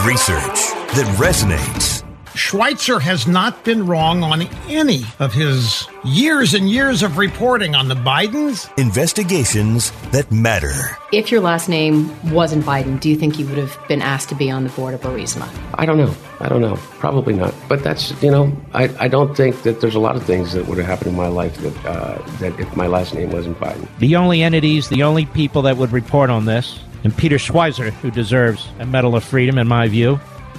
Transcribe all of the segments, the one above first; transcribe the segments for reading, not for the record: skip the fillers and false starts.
Research that resonates. Schweitzer has not been wrong on any of his years and years of reporting on the Bidens. Investigations that matter. If your last name wasn't Biden, do you think you would have been asked to be on the board of Burisma? I don't know. Probably not. But that's, I don't think that there's a lot of things that would have happened in my life that if my last name wasn't Biden. The only entities, the only people that would report on this, and Peter Schweizer, who deserves a Medal of Freedom, in my view.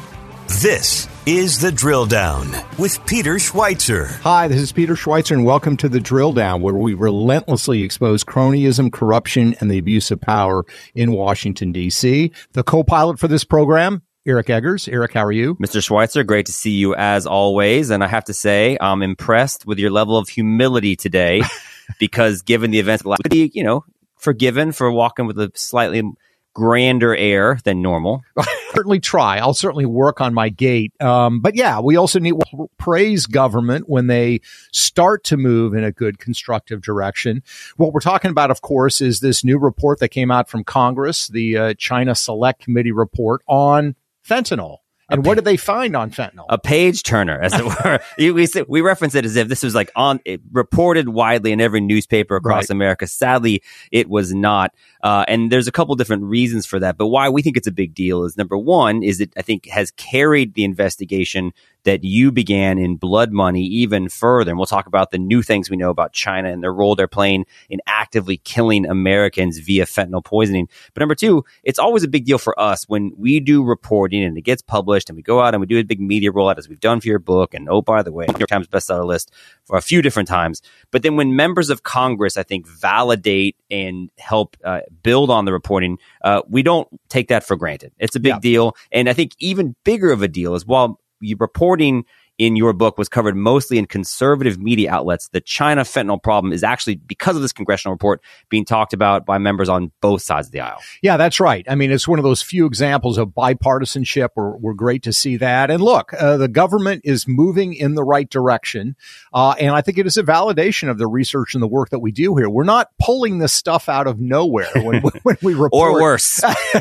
This is The Drill Down with Peter Schweizer. Hi, this is Peter Schweizer, and welcome to The Drill Down, where we relentlessly expose cronyism, corruption, and the abuse of power in Washington, D.C. The co-pilot for this program, Eric Eggers. Eric, how are you? Mr. Schweitzer, great to see you as always. And I have to say, I'm impressed with your level of humility today, because given the events of last week, forgiven for walking with a slightly grander air than normal. I'll certainly try. I'll certainly work on my gait. But yeah, we also need to praise government when they start to move in a good, constructive direction. What we're talking about, of course, is this new report that came out from Congress, the China Select Committee report on fentanyl. And what did they find on fentanyl? A page turner, as it were. We reference it as if this was reported widely in every newspaper across America. Sadly, it was not. And there's a couple different reasons for that. But why we think it's a big deal is, number one, is it, I think, has carried the investigation that you began in Blood Money even further. And we'll talk about the new things we know about China and their role they're playing in actively killing Americans via fentanyl poisoning. But number two, it's always a big deal for us when we do reporting and it gets published and we go out and we do a big media rollout, as we've done for your book. And oh, by the way, New York Times bestseller list for a few different times. But then when members of Congress, I think, validate and help build on the reporting, we don't take that for granted. It's a big deal. And I think even bigger of a deal is, while your reporting in your book was covered mostly in conservative media outlets, the China fentanyl problem is actually, because of this congressional report, being talked about by members on both sides of the aisle. Yeah, that's right. I mean, it's one of those few examples of bipartisanship. We're great to see that. And look, the government is moving in the right direction. And I think it is a validation of the research and the work that we do here. We're not pulling this stuff out of nowhere when we report. Or worse.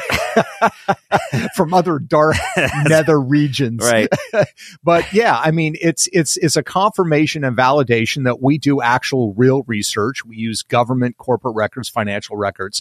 From other dark nether regions. Right. But yeah, I mean, it's a confirmation and validation that we do actual real research. We use government, corporate records, financial records.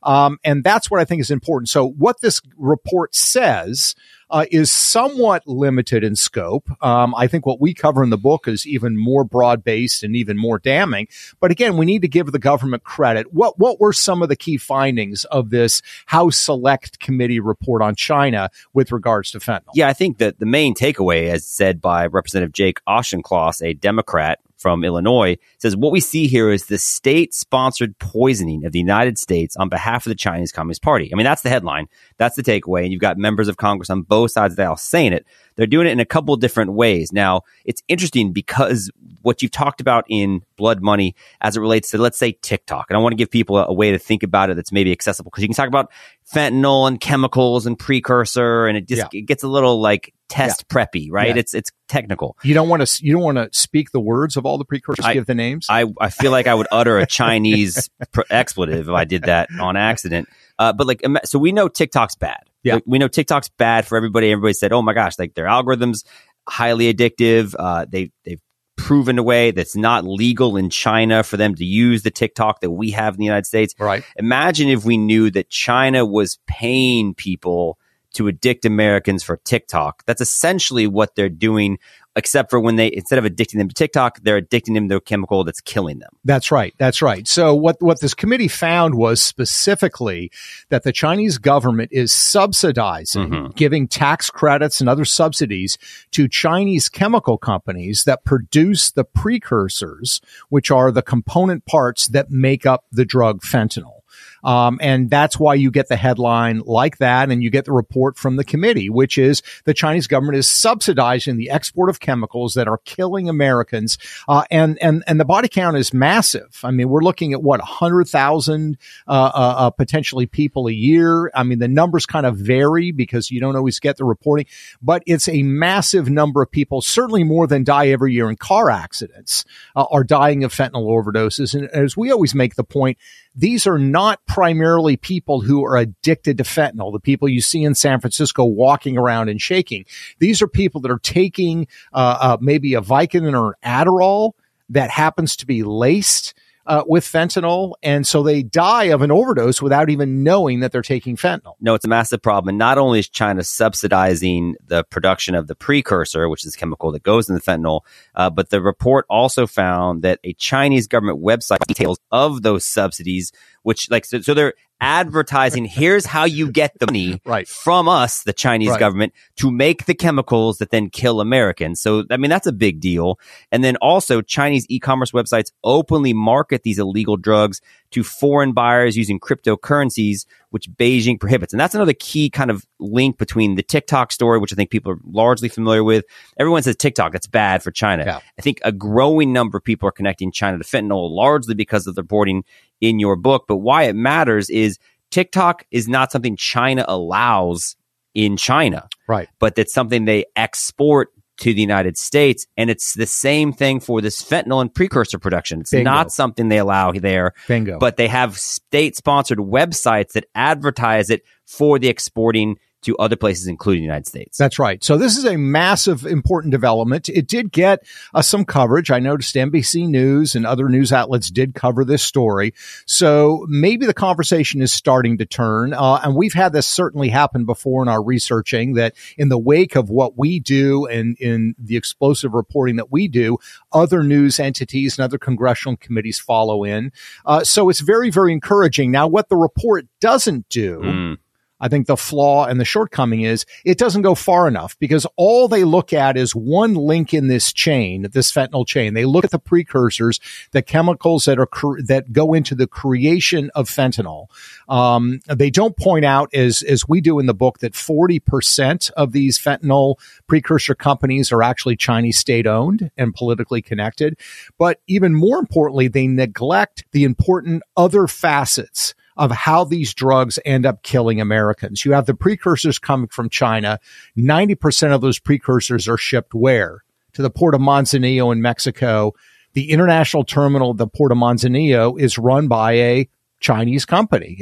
And that's what I think is important. So what this report says is somewhat limited in scope. I think what we cover in the book is even more broad-based and even more damning. But again, we need to give the government credit. What were some of the key findings of this House Select Committee report on China with regards to fentanyl? Yeah, I think that the main takeaway, as said by Representative Jake Auchincloss, a Democrat from Illinois, says what we see here is the state-sponsored poisoning of the United States on behalf of the Chinese Communist Party. I mean, that's the headline. That's the takeaway. And you've got members of Congress on both sides of the aisle saying it. They're doing it in a couple of different ways. Now, it's interesting because what you've talked about in Blood Money as it relates to, let's say, TikTok. And I want to give people a way to think about it that's maybe accessible, because you can talk about fentanyl and chemicals and precursor, and it gets a little like test preppy, right? Yeah. It's technical. You don't want to speak the words of all the precursors, give the names. I feel like I would utter a Chinese expletive if I did that on accident. But so we know TikTok's bad. Yeah. We know TikTok's bad for everybody. Everybody said, oh my gosh, like their algorithms, highly addictive. They've proven a way that's not legal in China for them to use the TikTok that we have in the United States. Right. Imagine if we knew that China was paying people to addict Americans for TikTok. That's essentially what they're doing, except for when instead of addicting them to TikTok, they're addicting them to a chemical that's killing them. That's right. That's right. So what this committee found was specifically that the Chinese government is subsidizing, giving tax credits and other subsidies to Chinese chemical companies that produce the precursors, which are the component parts that make up the drug fentanyl. And that's why you get the headline like that, and you get the report from the committee, which is the Chinese government is subsidizing the export of chemicals that are killing Americans. And the body count is massive. I mean, we're looking at 100,000 potentially people a year. I mean, the numbers kind of vary because you don't always get the reporting, but it's a massive number of people, certainly more than die every year in car accidents, are dying of fentanyl overdoses. And as we always make the point, these are not primarily people who are addicted to fentanyl, the people you see in San Francisco walking around and shaking. These are people that are taking maybe a Vicodin or an Adderall that happens to be laced with fentanyl, and so they die of an overdose without even knowing that they're taking fentanyl. No, it's a massive problem. And not only is China subsidizing the production of the precursor, which is a chemical that goes in the fentanyl, but the report also found that a Chinese government website details of those subsidies, which so they're advertising, here's how you get the money from us, the Chinese government, to make the chemicals that then kill Americans. So, I mean, that's a big deal. And then also Chinese e-commerce websites openly market these illegal drugs to foreign buyers using cryptocurrencies, which Beijing prohibits. And that's another key kind of link between the TikTok story, which I think people are largely familiar with. Everyone says TikTok, that's bad for China. Yeah. I think a growing number of people are connecting China to fentanyl, largely because of the reporting in your book. But why it matters is TikTok is not something China allows in China, right? But it's something they export to the United States. And it's the same thing for this fentanyl and precursor production. It's not something they allow there, but they have state-sponsored websites that advertise it for the exporting to other places, including the United States. That's right. So this is a massive, important development. It did get some coverage. I noticed NBC News and other news outlets did cover this story. So maybe the conversation is starting to turn. And we've had this certainly happen before in our researching, that in the wake of what we do and in the explosive reporting that we do, other news entities and other congressional committees follow in. So it's very, very encouraging. Now, what the report doesn't do, I think the flaw and the shortcoming is it doesn't go far enough, because all they look at is one link in this chain, this fentanyl chain. They look at the precursors, the chemicals that go into the creation of fentanyl. They don't point out, as we do in the book, that 40% of these fentanyl precursor companies are actually Chinese state-owned and politically connected. But even more importantly, they neglect the important other facets of how these drugs end up killing Americans. You have the precursors coming from China. 90% of those precursors are shipped where? To the port of Manzanillo in Mexico. The international terminal at the port of Manzanillo is run by a Chinese company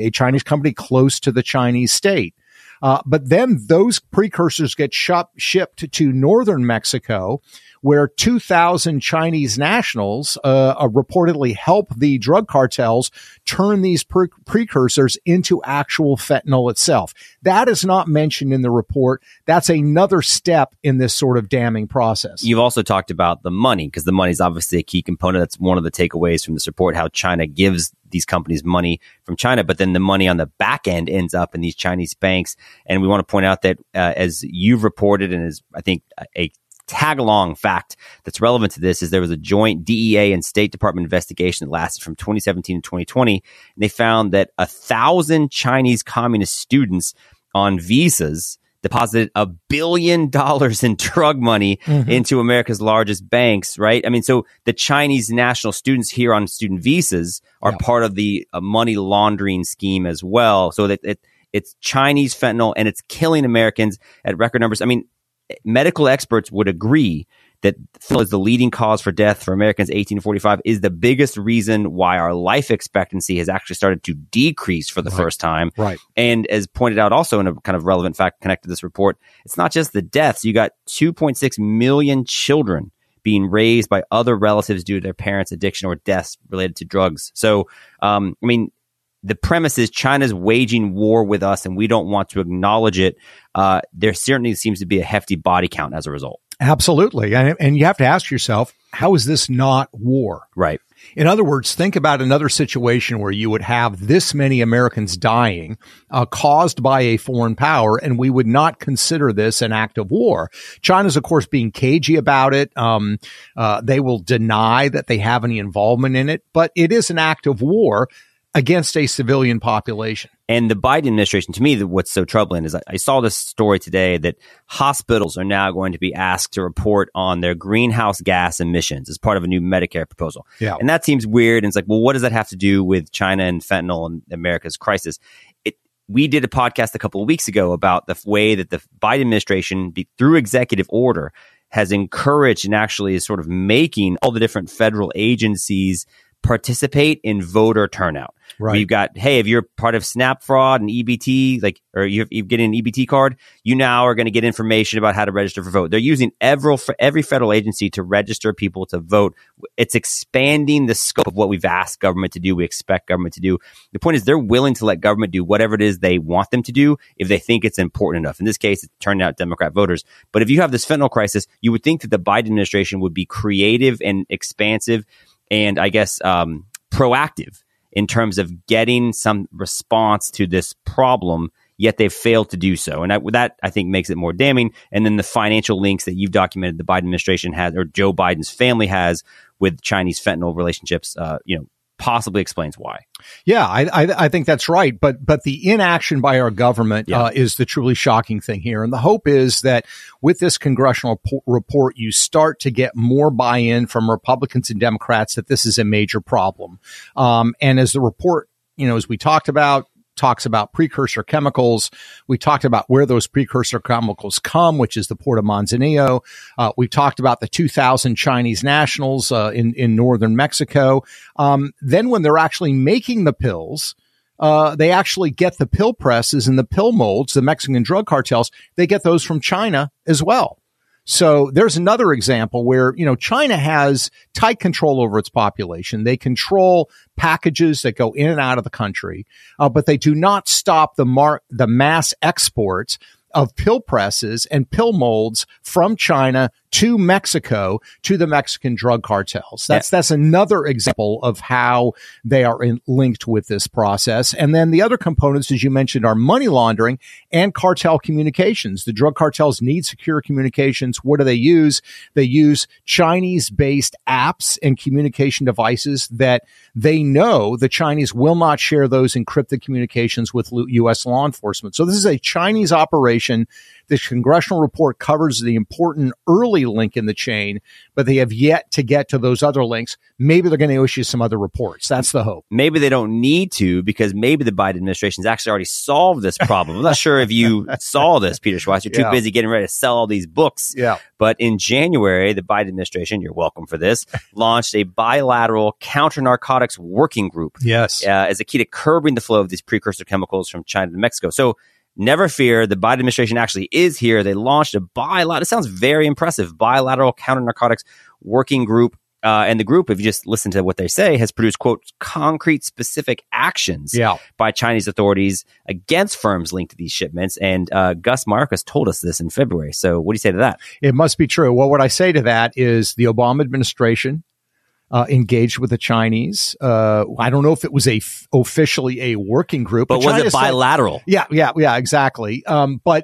close to the Chinese state. But then those precursors get shipped to northern Mexico, where 2,000 Chinese nationals reportedly help the drug cartels turn these precursors into actual fentanyl itself. That is not mentioned in the report. That's another step in this sort of damning process. You've also talked about the money, because the money is obviously a key component. That's one of the takeaways from this report, how China gives these companies money from China, but then the money on the back end ends up in these Chinese banks. And we want to point out that as you've reported, and as I think a tag-along fact that's relevant to this, is there was a joint DEA and State Department investigation that lasted from 2017 to 2020. And they found that 1,000 Chinese communist students on visas deposited $1 billion in drug money into America's largest banks, right? I mean, so the Chinese national students here on student visas are part of the money laundering scheme as well. So that it's Chinese fentanyl, and it's killing Americans at record numbers. I mean, medical experts would agree that fentanyl is the leading cause for death for Americans 18 to 45, is the biggest reason why our life expectancy has actually started to decrease for the first time. Right. And as pointed out also in a kind of relevant fact connected to this report, it's not just the deaths. You got 2.6 million children being raised by other relatives due to their parents' addiction or deaths related to drugs. So, I mean, the premise is China's waging war with us, and we don't want to acknowledge it. There certainly seems to be a hefty body count as a result. Absolutely. And you have to ask yourself, how is this not war? Right. In other words, think about another situation where you would have this many Americans dying caused by a foreign power, and we would not consider this an act of war. China's, of course, being cagey about it. They will deny that they have any involvement in it, but it is an act of war against a civilian population. And the Biden administration, to me, what's so troubling is I saw this story today that hospitals are now going to be asked to report on their greenhouse gas emissions as part of a new Medicare proposal. Yeah. And that seems weird. And it's like, well, what does that have to do with China and fentanyl and America's crisis? We did a podcast a couple of weeks ago about the way that the Biden administration, through executive order, has encouraged and actually is sort of making all the different federal agencies participate in voter turnout. Right. We've got, hey, if you're part of SNAP fraud and EBT, or you're getting an EBT card, you now are going to get information about how to register for vote. They're using every federal agency to register people to vote. It's expanding the scope of what we've asked government to do, we expect government to do. The point is they're willing to let government do whatever it is they want them to do if they think it's important enough. In this case, it's turning out Democrat voters. But if you have this fentanyl crisis, you would think that the Biden administration would be creative and expansive and, I guess, proactive in terms of getting some response to this problem, yet they've failed to do so. And that, I think, makes it more damning. And then the financial links that you've documented the Biden administration has, or Joe Biden's family has, with Chinese fentanyl relationships, possibly explains why. Yeah, I think that's right. But the inaction by our government is the truly shocking thing here. And the hope is that with this congressional report, you start to get more buy-in from Republicans and Democrats that this is a major problem. And as the report, as we talked about, talks about precursor chemicals. We talked about where those precursor chemicals come, which is the port of Manzanillo. We talked about the 2,000 Chinese nationals in northern Mexico. Then when they're actually making the pills, they actually get the pill presses and the pill molds, the Mexican drug cartels, they get those from China as well. So there's another example where, China has tight control over its population. They control packages that go in and out of the country, but they do not stop the mass exports of pill presses and pill molds from China to Mexico, to the Mexican drug cartels. That's another example of how they are linked with this process. And then the other components, as you mentioned, are money laundering and cartel communications. The drug cartels need secure communications. What do they use? They use Chinese-based apps and communication devices that they know the Chinese will not share those encrypted communications with U.S. law enforcement. So this is a Chinese operation. This congressional report covers the important early link in the chain, but they have yet to get to those other links. Maybe they're going to issue some other reports. That's the hope. Maybe they don't need to, because maybe the Biden administration's actually already solved this problem. I'm not sure if you saw this, Peter Schweizer. You're too busy getting ready to sell all these books. Yeah. But in January, the Biden administration, you're welcome for this, launched a bilateral counter-narcotics working group. Yes. As a key to curbing the flow of these precursor chemicals from China to Mexico. So never fear, the Biden administration actually is here. They launched a bilateral, it sounds very impressive, bilateral counter-narcotics working group. And the group, if you just listen to what they say, has produced, quote, concrete specific actions by Chinese authorities against firms linked to these shipments. And Gus Marcus told us this in February. So what do you say to that? It must be true. Well, what I say to that is the Obama administration engaged with the Chinese. I don't know if it was officially a working group, but was China it bilateral? Yeah, exactly. But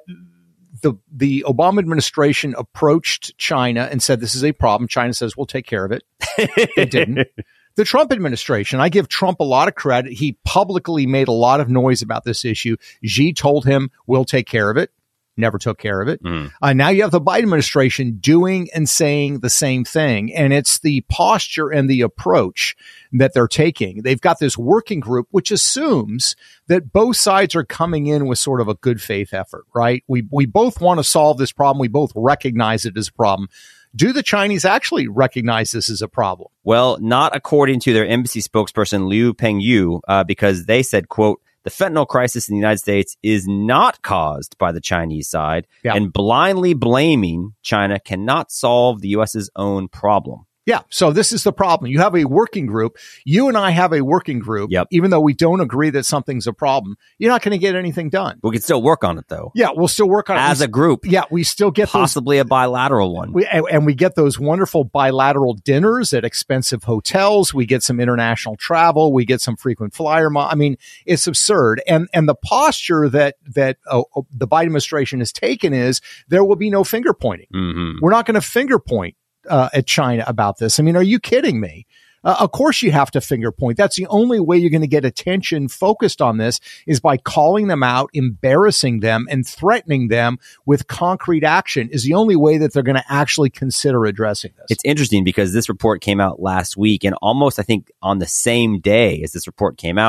the Obama administration approached China and said, this is a problem. China says, we'll take care of it. They didn't. The Trump administration, I give Trump a lot of credit. He publicly made a lot of noise about this issue. Xi told him, we'll take care of it. Never took care of it. Now you have the Biden administration doing and saying the same thing. And it's the posture and the approach that they're taking. They've got this working group, which assumes that both sides are coming in with sort of a good faith effort, right? We both want to solve this problem. We both recognize it as a problem. Do the Chinese actually recognize this as a problem? Well, not according to their embassy spokesperson, Liu Pengyu, because they said, quote, the fentanyl crisis in the United States is not caused by the Chinese side, and blindly blaming China cannot solve the U.S.'s own problem. Yeah. So this is the problem. You have a working group. You and I have a working group. Yep. Even though we don't agree that something's a problem, you're not going to get anything done. We can still work on it, though. Yeah, we'll still work on it. As a group. Yeah, we still get possibly a bilateral one. And we get those wonderful bilateral dinners at expensive hotels. We get some international travel. We get some frequent flyer. I mean, it's absurd. And the posture that the Biden administration has taken is there will be no finger pointing. Mm-hmm. We're not going to finger point at China about this. I mean, are you kidding me? Of course you have to finger point. That's the only way you're going to get attention focused on this is by calling them out, embarrassing them, and threatening them with concrete action is the only way that they're going to actually consider addressing this. It's interesting because this report came out last week, and almost, I think, on the same day as this report came out,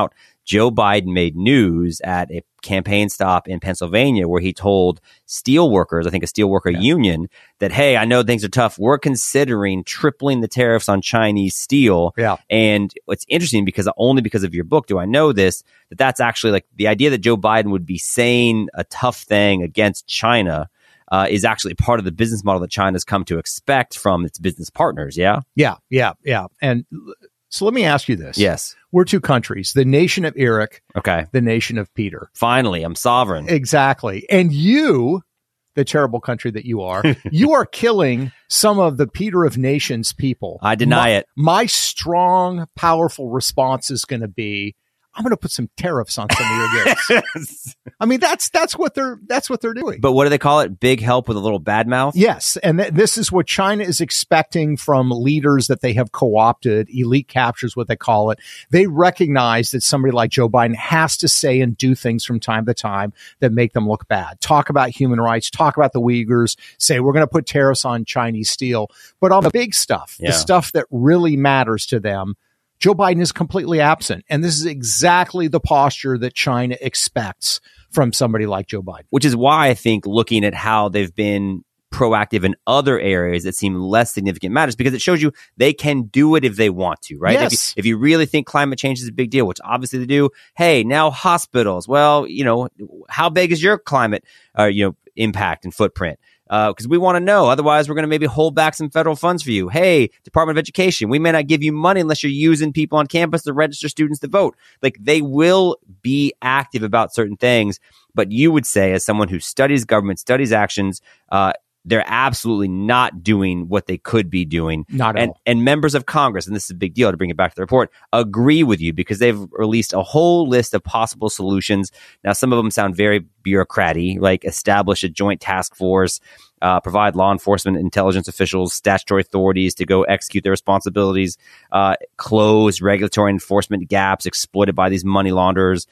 Joe Biden made news at a campaign stop in Pennsylvania where he told steel workers, I think a steel worker union, that, hey, I know things are tough. We're considering tripling the tariffs on Chinese steel. Yeah. And it's interesting because only because of your book do I know this, that's actually like the idea that Joe Biden would be saying a tough thing against China is actually part of the business model that China's come to expect from its business partners. Yeah. Yeah. And so let me ask you this. Yes. We're two countries, the nation of Eric, okay, the nation of Peter. Finally, I'm sovereign. Exactly. And you, the terrible country that you are killing some of the Peter of nations people. I deny it. My strong, powerful response is going to be, I'm going to put some tariffs on some of your goods. I mean, that's what they're doing. But what do they call it? Big help with a little bad mouth? Yes. And this is what China is expecting from leaders that they have co-opted. Elite capture is what they call it. They recognize that somebody like Joe Biden has to say and do things from time to time that make them look bad. Talk about human rights, talk about the Uyghurs, say we're going to put tariffs on Chinese steel. But on the big stuff, the stuff that really matters to them, Joe Biden is completely absent. And this is exactly the posture that China expects from somebody like Joe Biden. Which is why I think looking at how they've been proactive in other areas that seem less significant matters, because it shows you they can do it if they want to, right? Yes. If you really think climate change is a big deal, which obviously they do, hey, now hospitals, well, how big is your climate, impact and footprint? Because we want to know. Otherwise, we're going to maybe hold back some federal funds for you. Hey, Department of Education, we may not give you money unless you're using people on campus to register students to vote. Like, they will be active about certain things. But you would say, as someone who studies government, studies actions, they're absolutely not doing what they could be doing. Not at all. And members of Congress, and this is a big deal to bring it back to the report, agree with you because they've released a whole list of possible solutions. Now, some of them sound very bureaucratic, like establish a joint task force, provide law enforcement intelligence officials statutory authorities to go execute their responsibilities, close regulatory enforcement gaps exploited by these money launderers.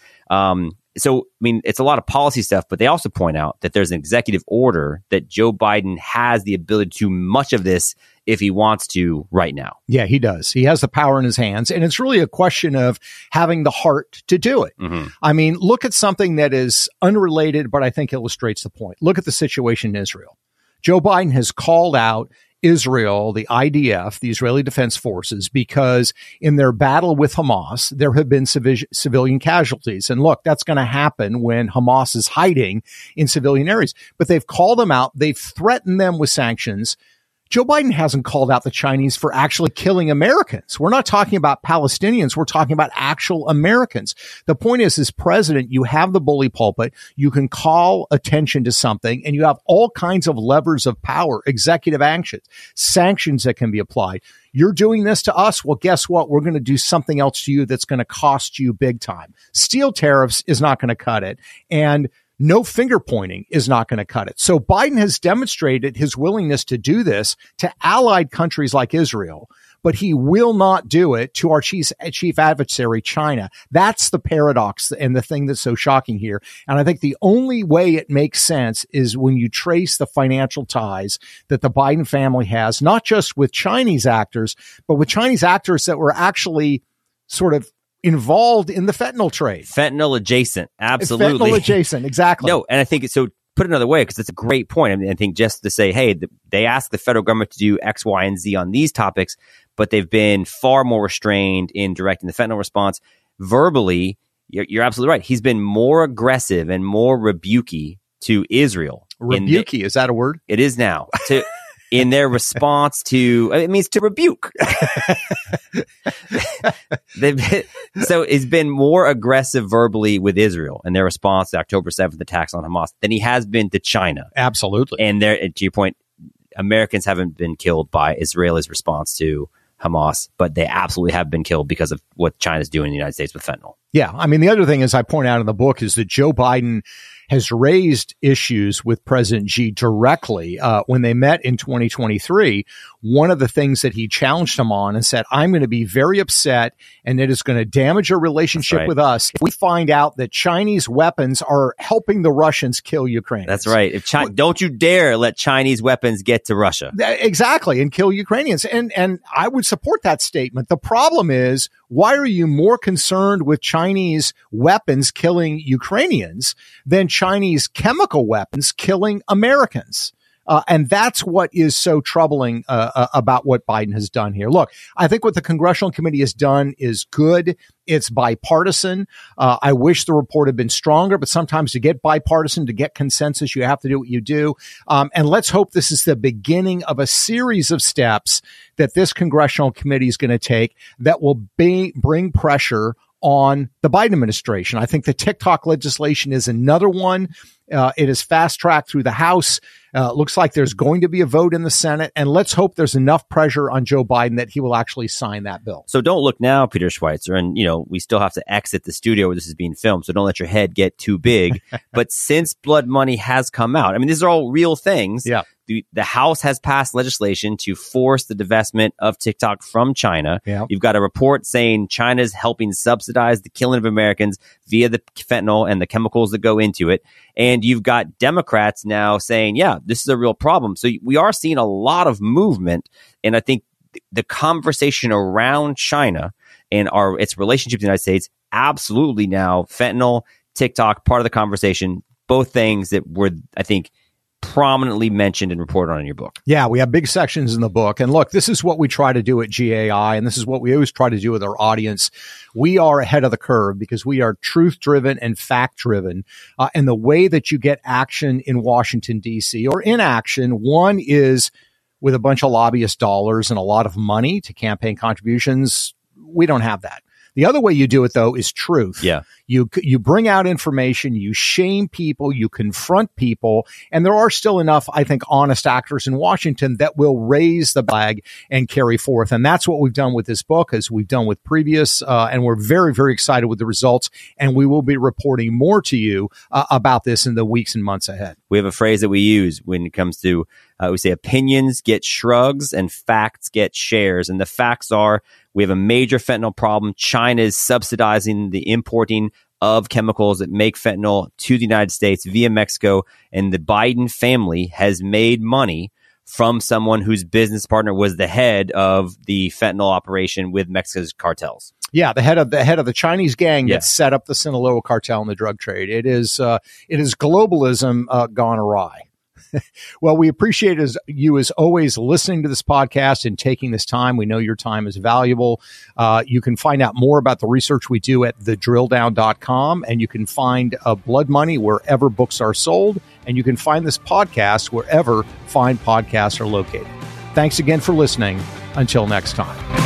So, I mean, it's a lot of policy stuff, but they also point out that there's an executive order that Joe Biden has the ability to do much of this if he wants to right now. Yeah, he does. He has the power in his hands, and it's really a question of having the heart to do it. Mm-hmm. I mean, look at something that is unrelated, but I think illustrates the point. Look at the situation in Israel. Joe Biden has called out Israel, the IDF, the Israeli Defense Forces, because in their battle with Hamas, there have been civilian casualties. And look, that's going to happen when Hamas is hiding in civilian areas. But they've called them out. They've threatened them with sanctions. Joe Biden hasn't called out the Chinese for actually killing Americans. We're not talking about Palestinians. We're talking about actual Americans. The point is, as president, you have the bully pulpit. You can call attention to something, and you have all kinds of levers of power, executive actions, sanctions that can be applied. You're doing this to us. Well, guess what? We're going to do something else to you that's going to cost you big time. Steel tariffs is not going to cut it. And no finger pointing is not going to cut it. So Biden has demonstrated his willingness to do this to allied countries like Israel, but he will not do it to our chief adversary, China. That's the paradox and the thing that's so shocking here. And I think the only way it makes sense is when you trace the financial ties that the Biden family has, not just with Chinese actors, but with Chinese actors that were actually sort of involved in the fentanyl trade. Fentanyl adjacent. Absolutely. Fentanyl adjacent. Exactly. No, and I think so. Put it another way, because it's a great point. I mean, I think just to say, hey, they ask the federal government to do X, Y, and Z on these topics, but they've been far more restrained in directing the fentanyl response. Verbally, you're absolutely right. He's been more aggressive and more rebukey to Israel. Rebukey, is that a word? It is now. In their response to, it means to rebuke. So he's been more aggressive verbally with Israel in their response to October 7th attacks on Hamas than he has been to China. Absolutely. And there, to your point, Americans haven't been killed by Israel's response to Hamas, but they absolutely have been killed because of what China's doing in the United States with fentanyl. Yeah. I mean, the other thing, as I point out in the book, is that Joe Biden has raised issues with President Xi directly. When they met in 2023, one of the things that he challenged him on and said, I'm going to be very upset, and it is going to damage your relationship with us if we find out that Chinese weapons are helping the Russians kill Ukrainians. That's right. Don't you dare let Chinese weapons get to Russia. Exactly, and kill Ukrainians. And I would support that statement. The problem is why are you more concerned with Chinese weapons killing Ukrainians than Chinese chemical weapons killing Americans? And that's what is so troubling about what Biden has done here. Look, I think what the Congressional Committee has done is good. It's bipartisan. I wish the report had been stronger, but sometimes to get bipartisan, to get consensus, you have to do what you do. And let's hope this is the beginning of a series of steps that this Congressional Committee is going to take that will bring pressure on the Biden administration. I think the TikTok legislation is another one. It is fast-tracked through the House. Looks like there's going to be a vote in the Senate, and let's hope there's enough pressure on Joe Biden that he will actually sign that bill. So don't look now, Peter Schweizer, and we still have to exit the studio where this is being filmed, so don't let your head get too big. But since blood money has come out, I mean, these are all real things. Yeah. The House has passed legislation to force the divestment of TikTok from China. Yeah. You've got a report saying China's helping subsidize the killing of Americans via the fentanyl and the chemicals that go into it. And you've got Democrats now saying, yeah, this is a real problem. So we are seeing a lot of movement. And I think the conversation around China and its relationship to the United States, absolutely now, fentanyl, TikTok, part of the conversation, both things that were, I think, prominently mentioned and reported on in your book. Yeah, we have big sections in the book. And look, this is what we try to do at GAI, and this is what we always try to do with our audience. We are ahead of the curve because we are truth-driven and fact-driven. And the way that you get action in Washington, D.C., or inaction, one is with a bunch of lobbyist dollars and a lot of money to campaign contributions. We don't have that. The other way you do it, though, is truth. Yeah. You bring out information, you shame people, you confront people, and there are still enough, I think, honest actors in Washington that will raise the flag and carry forth. And that's what we've done with this book, as we've done with previous, and we're very, very excited with the results, and we will be reporting more to you about this in the weeks and months ahead. We have a phrase that we use when it comes to, we say opinions get shrugs and facts get shares. And the facts are, we have a major fentanyl problem. China is subsidizing the importing of chemicals that make fentanyl to the United States via Mexico. And the Biden family has made money from someone whose business partner was the head of the fentanyl operation with Mexico's cartels. Yeah, the head of the Chinese gang that set up the Sinaloa cartel and the drug trade. It is globalism gone awry. Well, we appreciate you as always listening to this podcast and taking this time. We know your time is valuable. You can find out more about the research we do at thedrilldown.com, and you can find Blood Money wherever books are sold, and you can find this podcast wherever fine podcasts are located. Thanks again for listening. Until next time.